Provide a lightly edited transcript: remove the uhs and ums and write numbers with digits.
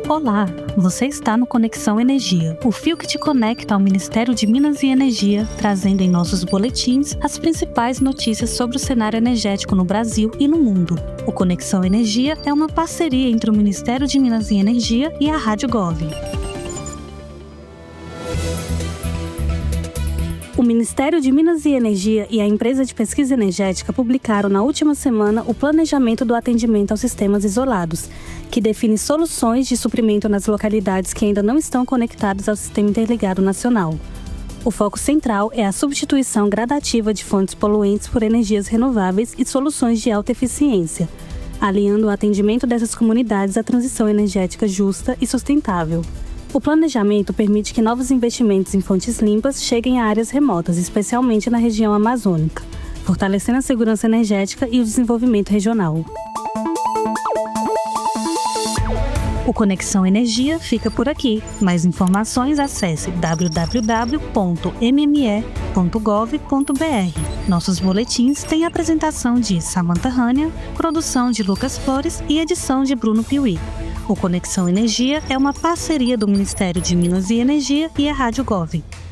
Olá, você está no Conexão Energia, o fio que te conecta ao Ministério de Minas e Energia, trazendo em nossos boletins as principais notícias sobre o cenário energético no Brasil e no mundo. O Conexão Energia é uma parceria entre o Ministério de Minas e Energia e a Rádio Gov. O Ministério de Minas e Energia e a Empresa de Pesquisa Energética publicaram na última semana o Planejamento do Atendimento aos Sistemas Isolados, que define soluções de suprimento nas localidades que ainda não estão conectadas ao Sistema Interligado Nacional. O foco central é a substituição gradativa de fontes poluentes por energias renováveis e soluções de alta eficiência, alinhando o atendimento dessas comunidades à transição energética justa e sustentável. O planejamento permite que novos investimentos em fontes limpas cheguem a áreas remotas, especialmente na região amazônica, fortalecendo a segurança energética e o desenvolvimento regional. O Conexão Energia fica por aqui. Mais informações, acesse www.mme.gov.br. Nossos boletins têm apresentação de Samantha Hania, produção de Lucas Flores e edição de Bruno Piuí. O Conexão Energia é uma parceria do Ministério de Minas e Energia e a Rádio Gov.